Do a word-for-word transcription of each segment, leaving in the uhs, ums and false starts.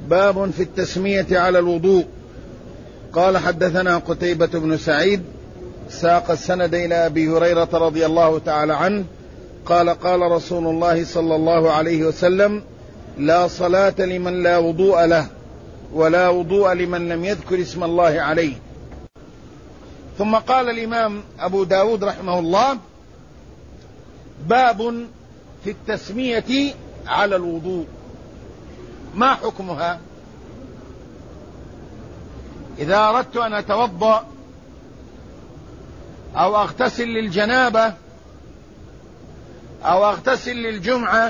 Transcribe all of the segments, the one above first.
باب في التسمية على الوضوء. قال حدثنا قتيبة بن سعيد ساق السند إلى أبي هريرة رضي الله تعالى عنه قال قال رسول الله صلى الله عليه وسلم: لا صلاة لمن لا وضوء له ولا وضوء لمن لم يذكر اسم الله عليه. ثم قال الإمام أبو داود رحمه الله: باب في التسمية على الوضوء. ما حكمها؟ إذا أردت أن أتوضأ أو أغتسل للجنابة أو أغتسل للجمعة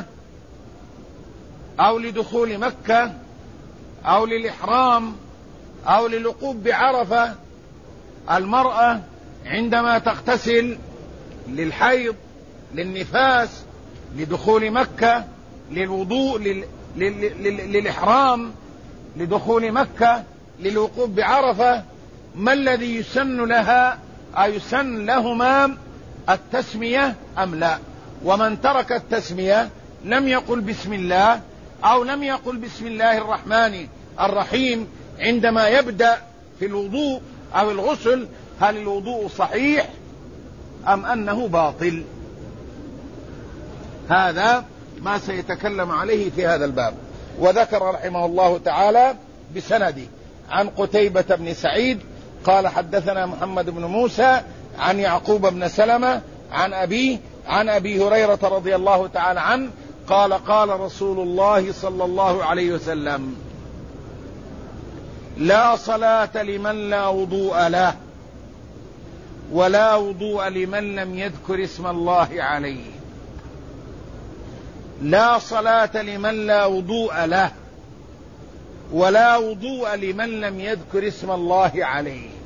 أو لدخول مكة أو للإحرام أو للوقوف بعرفة، المرأة عندما تغتسل للحيض، للنفاس، لدخول مكة، للوضوء، لل... لل... لل... للإحرام، لدخول مكة، للوقوف بعرفة، ما الذي يسن لها أو يسن لهما التسمية أم لا؟ ومن ترك التسمية لم يقل بسم الله أو لم يقل بسم الله الرحمن الرحيم عندما يبدأ في الوضوء أو الغسل، هل الوضوء صحيح أم أنه باطل؟ هذا ما سيتكلم عليه في هذا الباب. وذكر رحمه الله تعالى بسنده عن قتيبة بن سعيد قال حدثنا محمد بن موسى عن يعقوب بن سلمة عن أبيه عن أبي هريرة رضي الله تعالى عنه قال قال رسول الله صلى الله عليه وسلم: لا صلاة لمن لا وضوء له ولا وضوء لمن لم يذكر اسم الله عليه. لا صلاة لمن لا وضوء له ولا وضوء لمن لم يذكر اسم الله عليه.